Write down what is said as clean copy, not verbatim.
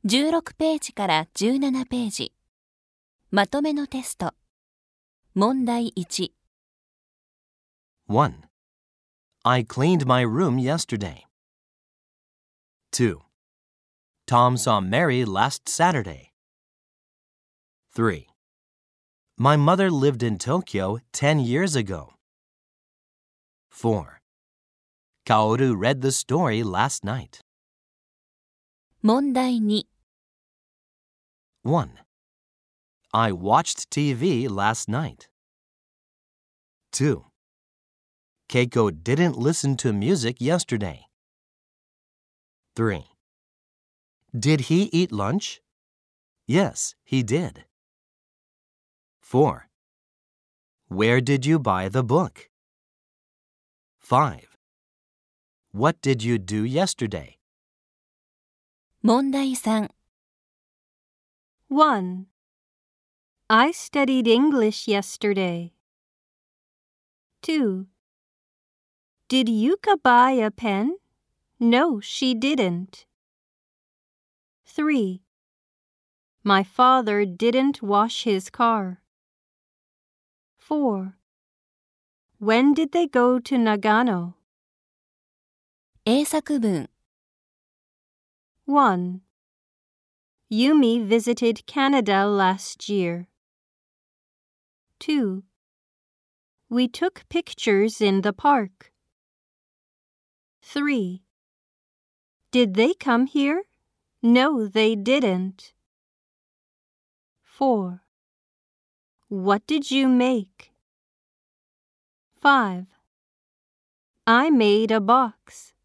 16ページから17ページ。まとめのテスト。問題1。 1. I cleaned my room yesterday. 2. Tom saw Mary last Saturday. 3. My mother lived in Tokyo 10 years ago. 4. Kaoru read the story last night. 問題2。 1. I watched TV last night. 2. Keiko didn't listen to music yesterday. 3. Did he eat lunch? Yes, he did. 4. Where did you buy the book? 5. What did you do yesterday? 問題3。 1. I studied English yesterday. 2. Did Yuka buy a pen? No, she didn't. 3. My father didn't wash his car. 4. When did they go to Nagano? A 作文。 1. Yumi visited Canada last year. 2. We took pictures in the park. 3. Did they come here? No, they didn't. 4. What did you make? 5. I made a box.